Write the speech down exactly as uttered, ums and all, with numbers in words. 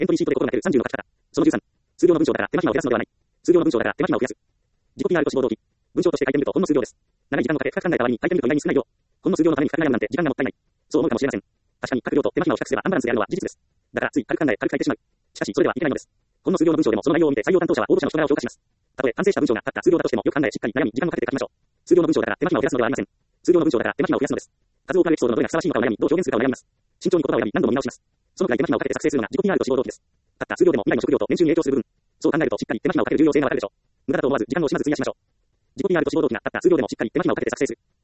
エントリーシートで異なるさんじゅうの書き方。そのじゅうさん。数量の文章だから手間暇を減らすのではない。数量の文章だから手間暇を増やす。自己 ピーアール と志望動機。文章として書いてみるとほんの数量です。長い時間をかけ深く考えた割に書いてみると意外に少ない量。ほんの数量のために深く悩むなんて時間がもったいない。そう思うかもしれません。確かに書く量と手間暇を比較すればアンバランスであるのは事実です。だからつい軽く考え軽く書いてしまう。しかしそれではいけないのです。ほんの数量の文章でもその内容を見て採用担当者は応募者の人柄を評価します。たとえ完成した文章がたった数量だとしてもよく考えしっかり悩み時間をかけて書きましょう。数量の文章だから手間暇を減らすのではありません。数量の文章だから手間暇を増やすのです。数多くあるエピソードのどれがふさわしいのかを悩みどう表現するかを悩みます。慎重に言葉を選び何度も見直します。そのくらい手間暇をかけて作成するのが自己 ピーアール と志望動機です。たった数量でも未来の職業と年収に影響する部分。そう考えるとしっかり手間暇をかける重要性がわかるでしょう。無駄だと思わず時間を惜しまず費やしましょう。自己 ピーアール と志望動機がたった数量でもしっかり手間暇をかけて作成する。